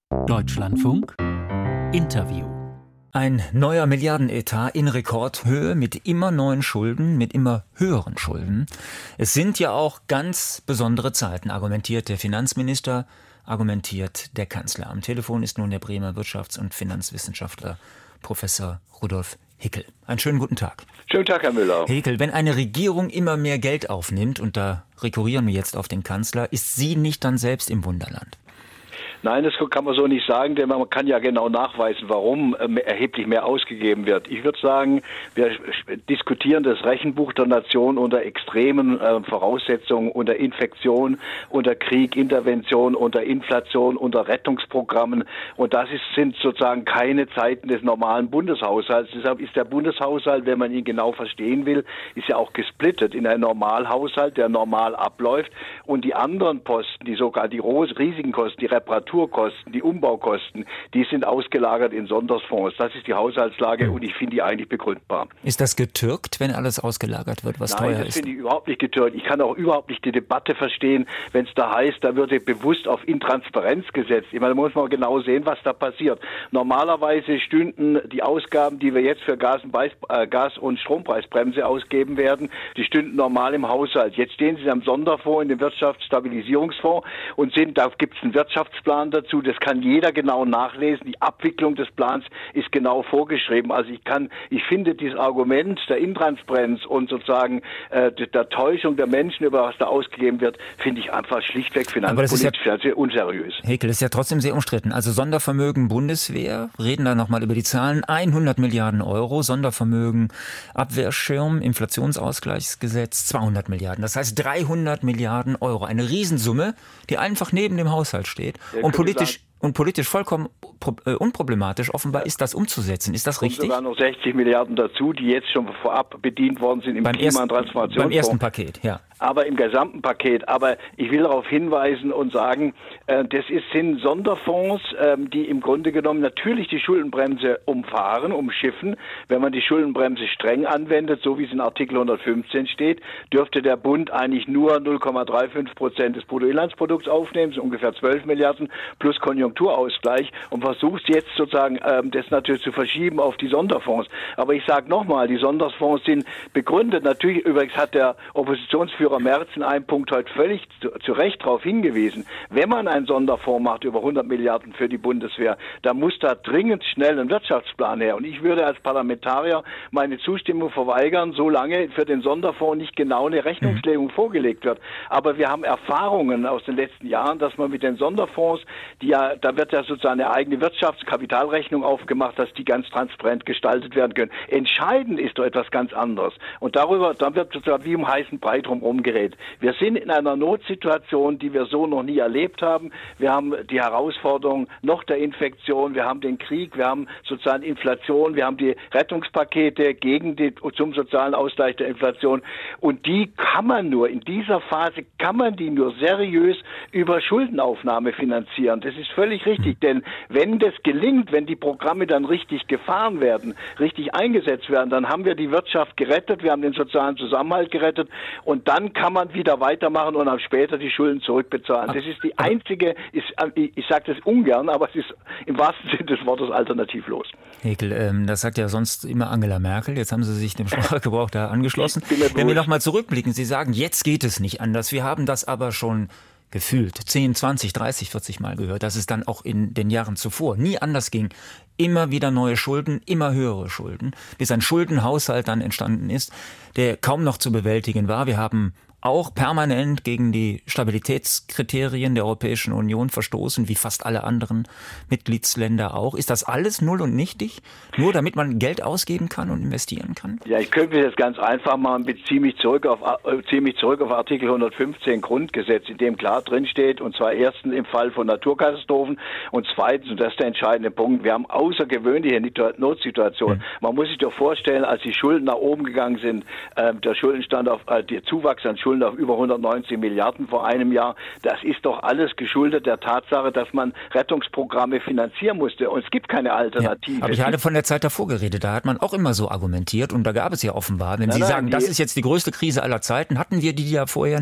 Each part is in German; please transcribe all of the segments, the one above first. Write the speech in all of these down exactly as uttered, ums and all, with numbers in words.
Deutschlandfunk Interview. Ein neuer Milliardenetat in Rekordhöhe mit immer neuen Schulden, mit immer höheren Schulden. Es sind ja auch ganz besondere Zeiten, argumentiert der Finanzminister, argumentiert der Kanzler. Am Telefon ist nun der Bremer Wirtschafts- und Finanzwissenschaftler Professor Rudolf Hickel. Einen schönen guten Tag. Schönen Tag, Herr Müller. Herr Hickel, wenn eine Regierung immer mehr Geld aufnimmt, und da rekurrieren wir jetzt auf den Kanzler, ist sie nicht dann selbst im Wunderland? Nein, das kann man so nicht sagen, denn man kann ja genau nachweisen, warum erheblich mehr ausgegeben wird. Ich würde sagen, wir diskutieren das Rechenbuch der Nation unter extremen äh, Voraussetzungen, unter Infektion, unter Krieg, Intervention, unter Inflation, unter Rettungsprogrammen. Und das ist, sind sozusagen keine Zeiten des normalen Bundeshaushalts. Deshalb ist der Bundeshaushalt, wenn man ihn genau verstehen will, ist ja auch gesplittet in einen Normalhaushalt, der normal abläuft. Und die anderen Posten, die sogar die riesigen Kosten, die Reparatur Kosten, die Umbaukosten, die sind ausgelagert in Sonderfonds. Das ist die Haushaltslage und ich finde die eigentlich begründbar. Ist das getürkt, wenn alles ausgelagert wird, was Nein, teuer ist? Nein, das finde ich überhaupt nicht getürkt. Ich kann auch überhaupt nicht die Debatte verstehen, wenn es da heißt, da würde bewusst auf Intransparenz gesetzt. Ich meine, da muss man genau sehen, was da passiert. Normalerweise stünden die Ausgaben, die wir jetzt für Gas- und, Preis, äh, Gas- und Strompreisbremse ausgeben werden, die stünden normal im Haushalt. Jetzt stehen sie am Sonderfonds, in dem Wirtschaftsstabilisierungsfonds und sind, da gibt es einen Wirtschaftsplan dazu, das kann jeder genau nachlesen. Die Abwicklung des Plans ist genau vorgeschrieben. Also ich kann, ich finde dieses Argument der Intransparenz und sozusagen äh, der Täuschung der Menschen über was da ausgegeben wird, finde ich einfach schlichtweg finanzpolitisch ja, sehr unseriös. Hickel, ist ja trotzdem sehr umstritten. Also Sondervermögen Bundeswehr, reden da nochmal über die Zahlen, hundert Milliarden Euro, Sondervermögen Abwehrschirm, Inflationsausgleichsgesetz zweihundert Milliarden. Das heißt dreihundert Milliarden Euro. Eine Riesensumme, die einfach neben dem Haushalt steht. Ja, und politisch und politisch vollkommen äh, unproblematisch offenbar ist das umzusetzen. Ist das richtig? Es kommen sogar noch sechzig Milliarden dazu, die jetzt schon vorab bedient worden sind im beim Klima- und Transformationsfonds. Beim ersten Paket, ja. Aber im gesamten Paket. Aber ich will darauf hinweisen und sagen, äh, das ist, sind Sonderfonds, äh, die im Grunde genommen natürlich die Schuldenbremse umfahren, umschiffen. Wenn man die Schuldenbremse streng anwendet, so wie es in Artikel hundertfünfzehn steht, dürfte der Bund eigentlich nur null Komma fünfunddreißig Prozent des Bruttoinlandsprodukts aufnehmen, so ungefähr zwölf Milliarden plus Konjunkturausgleich, und versucht jetzt sozusagen äh, das natürlich zu verschieben auf die Sonderfonds. Aber ich sage nochmal, die Sonderfonds sind begründet. Natürlich, übrigens hat der Oppositionsführer Merz in einem Punkt heute völlig zu, zu Recht darauf hingewiesen, wenn man einen Sonderfonds macht über hundert Milliarden für die Bundeswehr, dann muss da dringend schnell ein Wirtschaftsplan her. Und ich würde als Parlamentarier meine Zustimmung verweigern, solange für den Sonderfonds nicht genau eine Rechnungslegung mhm. vorgelegt wird. Aber wir haben Erfahrungen aus den letzten Jahren, dass man mit den Sonderfonds, die ja, da wird ja sozusagen eine eigene Wirtschaftskapitalrechnung aufgemacht, dass die ganz transparent gestaltet werden können. Entscheidend ist doch etwas ganz anderes. Und darüber, dann wird sozusagen wie um heißen Brei drumherum geredet. Wir sind in einer Notsituation, die wir so noch nie erlebt haben. Wir haben die Herausforderung noch der Infektion, wir haben den Krieg, wir haben sozusagen Inflation, wir haben die Rettungspakete gegen die, zum sozialen Ausgleich der Inflation. Und die kann man nur, in dieser Phase kann man die nur seriös über Schuldenaufnahme finanzieren. Das ist völlig richtig, denn wenn das gelingt, wenn die Programme dann richtig gefahren werden, richtig eingesetzt werden, dann haben wir die Wirtschaft gerettet, wir haben den sozialen Zusammenhalt gerettet und dann kann man wieder weitermachen und dann später die Schulden zurückbezahlen. Das ist die einzige, ist, ich sage das ungern, aber es ist im wahrsten Sinne des Wortes alternativlos. Hickel, ähm, das sagt ja sonst immer Angela Merkel, jetzt haben Sie sich dem Sprachgebrauch da angeschlossen. Wenn wir nochmal zurückblicken, Sie sagen, jetzt geht es nicht anders, wir haben das aber schon gefühlt zehn, zwanzig, dreißig, vierzig Mal gehört, dass es dann auch in den Jahren zuvor nie anders ging. Immer wieder neue Schulden, immer höhere Schulden, bis ein Schuldenhaushalt dann entstanden ist, der kaum noch zu bewältigen war. Wir haben auch permanent gegen die Stabilitätskriterien der Europäischen Union verstoßen, wie fast alle anderen Mitgliedsländer auch. Ist das alles null und nichtig? Nur damit man Geld ausgeben kann und investieren kann? Ja, ich könnte mir das ganz einfach machen, beziehe mich zurück auf, beziehe mich zurück auf Artikel hundertfünfzehn Grundgesetz, in dem klar drin steht, und zwar erstens im Fall von Naturkatastrophen und zweitens, und das ist der entscheidende Punkt, wir haben außergewöhnliche Notsituationen. Mhm. Man muss sich doch vorstellen, als die Schulden nach oben gegangen sind, äh, der Schuldenstand auf, äh, der Zuwachs an Schulden auf über hundertneunzig Milliarden vor einem Jahr. Das ist doch alles geschuldet der Tatsache, dass man Rettungsprogramme finanzieren musste. Und es gibt keine Alternative. Ja, aber ich hatte von der Zeit davor geredet. Da hat man auch immer so argumentiert. Und da gab es ja offenbar, wenn nein, Sie nein, sagen, das ist jetzt die größte Krise aller Zeiten, hatten wir die ja vorher nicht.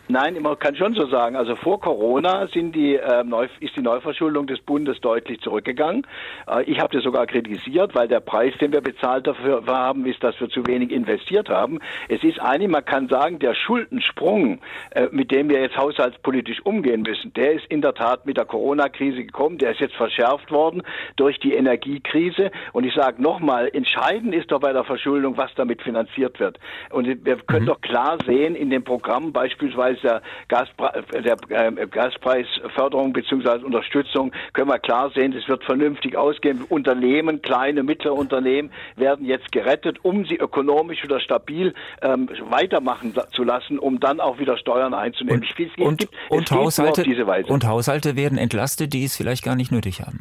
Nein, man kann schon so sagen. Also vor Corona sind die, äh, Neu, ist die Neuverschuldung des Bundes deutlich zurückgegangen. Äh, ich habe das sogar kritisiert, weil der Preis, den wir bezahlt dafür haben, ist, dass wir zu wenig investiert haben. Es ist eigentlich, man kann sagen, der Schuldensprung, äh, mit dem wir jetzt haushaltspolitisch umgehen müssen, der ist in der Tat mit der Corona-Krise gekommen. Der ist jetzt verschärft worden durch die Energiekrise. Und ich sage nochmal, entscheidend ist doch bei der Verschuldung, was damit finanziert wird. Und wir können mhm. doch klar sehen, in dem Programm beispielsweise der, Gaspre- der äh, Gaspreisförderung bzw. Unterstützung können wir klar sehen, das wird vernünftig ausgehen. Unternehmen, kleine, mittlere Unternehmen werden jetzt gerettet, um sie ökonomisch wieder stabil ähm, weitermachen zu lassen, um dann auch wieder Steuern einzunehmen. Und, ich finde, es und, gibt, und, es geht Haushalte, nur auf diese Weise. Und Haushalte werden entlastet, die es vielleicht gar nicht nötig haben.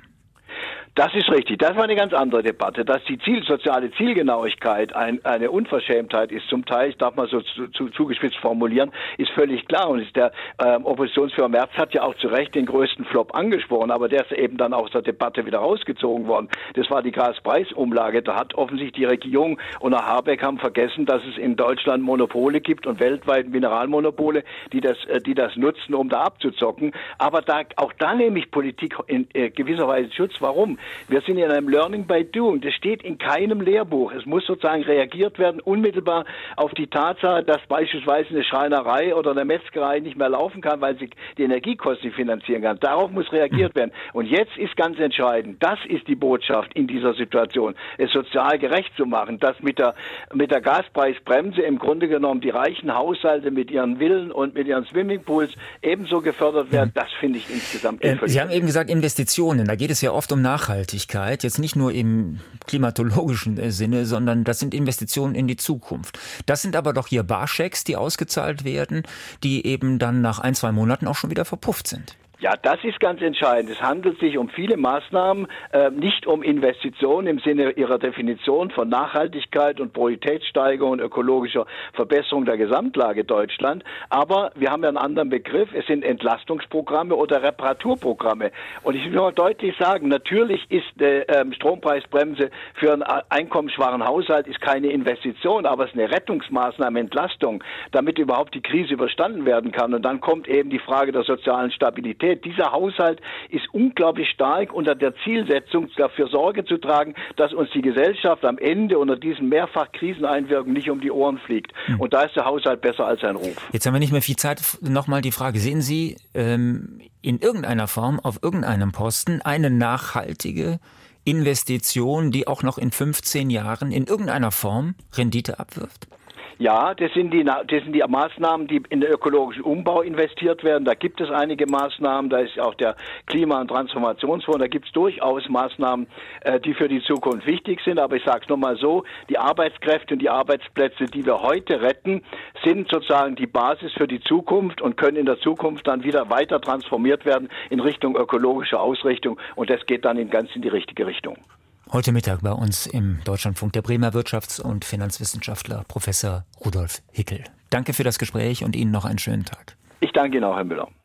Das ist richtig. Das war eine ganz andere Debatte. Dass die Ziel, soziale Zielgenauigkeit ein, eine Unverschämtheit ist, zum Teil, ich darf mal so zu, zu, zugespitzt formulieren, ist völlig klar. Und ist der ähm, Oppositionsführer Merz hat ja auch zu Recht den größten Flop angesprochen, aber der ist eben dann aus der Debatte wieder rausgezogen worden. Das war die Gaspreisumlage. Da hat offensichtlich die Regierung und Herr Habeck haben vergessen, dass es in Deutschland Monopole gibt und weltweit Mineralmonopole, die das, äh, die das nutzen, um da abzuzocken. Aber da, auch da nehme ich Politik in äh, gewisser Weise Schutz. Warum? Wir sind in einem Learning by Doing. Das steht in keinem Lehrbuch. Es muss sozusagen reagiert werden, unmittelbar auf die Tatsache, dass beispielsweise eine Schreinerei oder eine Metzgerei nicht mehr laufen kann, weil sie die Energiekosten nicht finanzieren kann. Darauf muss reagiert werden. Und jetzt ist ganz entscheidend, das ist die Botschaft in dieser Situation, es sozial gerecht zu machen, dass mit der, mit der Gaspreisbremse im Grunde genommen die reichen Haushalte mit ihren Villen und mit ihren Swimmingpools ebenso gefördert werden. Das finde ich insgesamt äh, Sie haben eben gesagt Investitionen. Da geht es ja oft um Nachhaltigkeit. Nachhaltigkeit, jetzt nicht nur im klimatologischen Sinne, sondern das sind Investitionen in die Zukunft. Das sind aber doch hier Barschecks, die ausgezahlt werden, die eben dann nach ein, zwei Monaten auch schon wieder verpufft sind. Ja, das ist ganz entscheidend. Es handelt sich um viele Maßnahmen, äh, nicht um Investitionen im Sinne ihrer Definition von Nachhaltigkeit und Produktivitätssteigerung und ökologischer Verbesserung der Gesamtlage Deutschland. Aber wir haben ja einen anderen Begriff. Es sind Entlastungsprogramme oder Reparaturprogramme. Und ich will mal deutlich sagen, natürlich ist die äh, Strompreisbremse für einen einkommensschwachen Haushalt ist keine Investition, aber es ist eine Rettungsmaßnahme, Entlastung, damit überhaupt die Krise überstanden werden kann. Und dann kommt eben die Frage der sozialen Stabilität. Dieser Haushalt ist unglaublich stark unter der Zielsetzung, dafür Sorge zu tragen, dass uns die Gesellschaft am Ende unter diesen mehrfach Kriseneinwirkungen nicht um die Ohren fliegt. Hm. Und da ist der Haushalt besser als sein Ruf. Jetzt haben wir nicht mehr viel Zeit. Nochmal die Frage, sehen Sie ähm, in irgendeiner Form auf irgendeinem Posten eine nachhaltige Investition, die auch noch in fünfzehn Jahren in irgendeiner Form Rendite abwirft? Ja, das sind die, das sind die Maßnahmen, die in den ökologischen Umbau investiert werden. Da gibt es einige Maßnahmen, da ist auch der Klima- und Transformationsfonds, da gibt es durchaus Maßnahmen, die für die Zukunft wichtig sind. Aber ich sage es nochmal so, die Arbeitskräfte und die Arbeitsplätze, die wir heute retten, sind sozusagen die Basis für die Zukunft und können in der Zukunft dann wieder weiter transformiert werden in Richtung ökologische Ausrichtung. Und das geht dann in ganz in die richtige Richtung. Heute Mittag bei uns im Deutschlandfunk der Bremer Wirtschafts- und Finanzwissenschaftler Professor Rudolf Hickel. Danke für das Gespräch und Ihnen noch einen schönen Tag. Ich danke Ihnen auch, Herr Müller.